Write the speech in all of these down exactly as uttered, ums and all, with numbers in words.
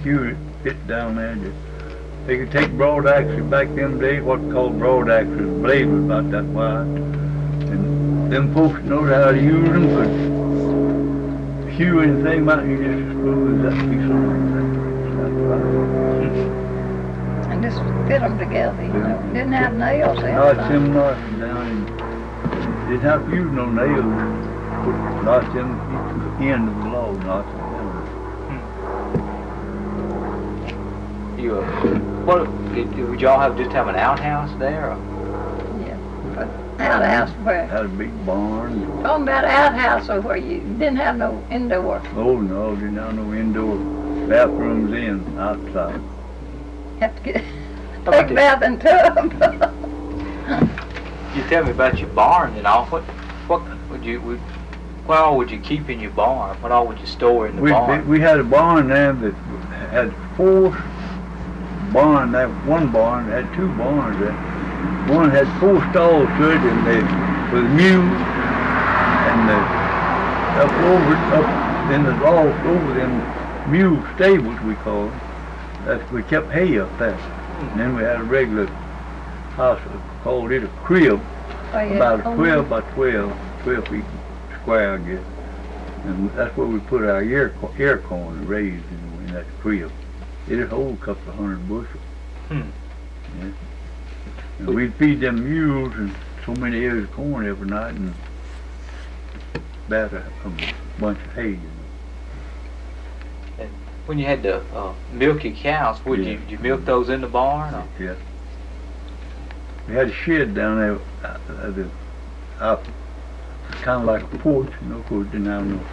cured it, fit down there. Just, they could take broad axes back them days, what called broad axes, the blade was about that wide. And them folks knowed how to use them, could hew anything out, you just screw that piece of wood. And just fit them together, you know. Didn't have nails in Notch it. them notches down and didn't have to use no nails. Put notch them each end of the log, notch them down. You, uh, what, did, would y'all have just have an outhouse there? Or? Yeah. But outhouse where? Had a big barn. Talking about outhouse or where you didn't have no indoor. Oh no, didn't have no indoor bathrooms in, outside. Have to get take a bath and tub. You tell me about your barn and all. What, what would you, would, what all would you keep in your barn? What all would you store in the We, barn? we had a barn there that had four barn, that one barn had two barns there. One had four stalls to it and they, with mules and the, up over, up in the loft over them mule stables we called them. That's, we kept hay up there. And then we had a regular house, called it a crib, Oh, yeah. about Oh, twelve by twelve, twelve feet square I guess. And that's where we put our ear, ear corn raised in, in that crib. It'd hold a couple of hundred bushels. Hmm. Yeah. And we'd feed them mules and so many ears of corn every night and about a, a bunch of hay. You know. When you had to uh, milk your cows, would Yeah. you, did you milk those in the barn? Or? Yeah. We had a shed down there uh, uh, the, up, kind of like a porch, you know, of course didn't have no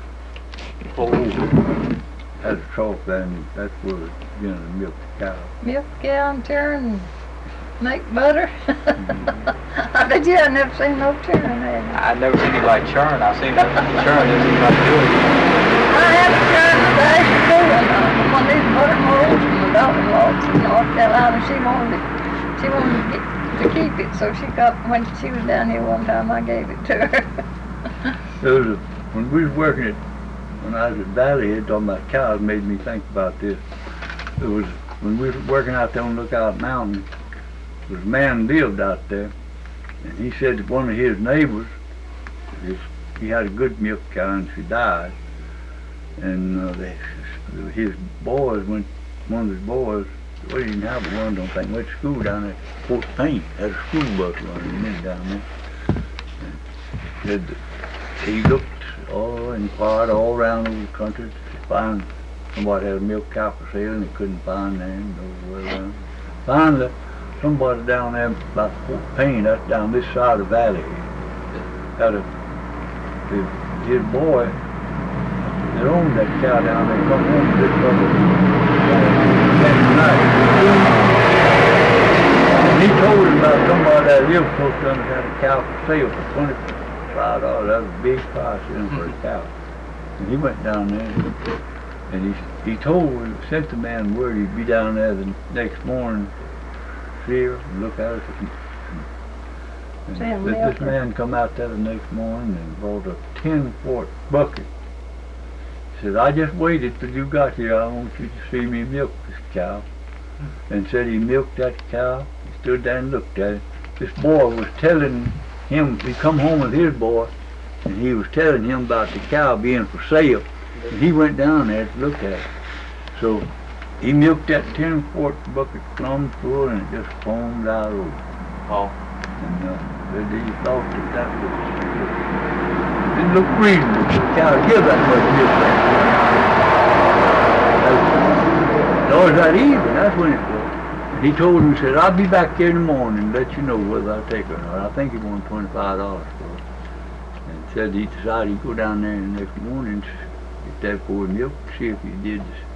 hole. Had a trough there and that's where we began to milk the cow. milk cow and turn, make butter. Mm-hmm. I bet you I've never seen no churn, have you? I've never seen anybody churn. I've seen them churn. This is not doing it. I had a churn today. She doing uh, one of these butter molds from my daughter-in-law in North Carolina. She wanted it. She wanted to, get, to keep it, so she got, when she was down here one time, I gave it to her. There was a, when we was working at, when I was at Valley Head talking about cows, made me think about this. It was, when we was working out there on Lookout Mountain, there was a man lived out there, and he said that one of his neighbors, his, he had a good milk cow and she died. And uh, they, his boys went, one of his boys, well, he didn't have one, don't think, went to school down at Fort Payne, had a school bus running in down there. And said that he looked, oh, inquired all around the country to find somebody had a milk cow for sale and he couldn't find them, no way around. Finally, somebody down there about Fort Payne, that's down this side of the valley, had a, his, his boy that owned that cow down there come home to this couple that night. And he told him about somebody that lived close to him that had a cow for sale for twenty-five dollars. That was a big price in for a cow. And he went down there and he he told, sent the man word he'd be down there the next morning, see her, and look at her. And, and this, this man come out there the next morning and brought a ten quart bucket. He said, I just waited till you got here. I want you to see me milk this cow. And said he milked that cow. He stood there and looked at it. This boy was telling him, he come home with his boy, and he was telling him about the cow being for sale. And he went down there to look at it. So he milked that ten quart bucket plumb full and it just foamed out over. Oh. And uh, he thought that that was, didn't look reasonable for the cow to give that much milk. No, it's not even, that's when it was. He told him, he said, I'll be back here in the morning and let you know whether I take her or not. I think he wanted twenty-five dollars for it. And said he decided he'd go down there the next morning, get that boy milk, see if he did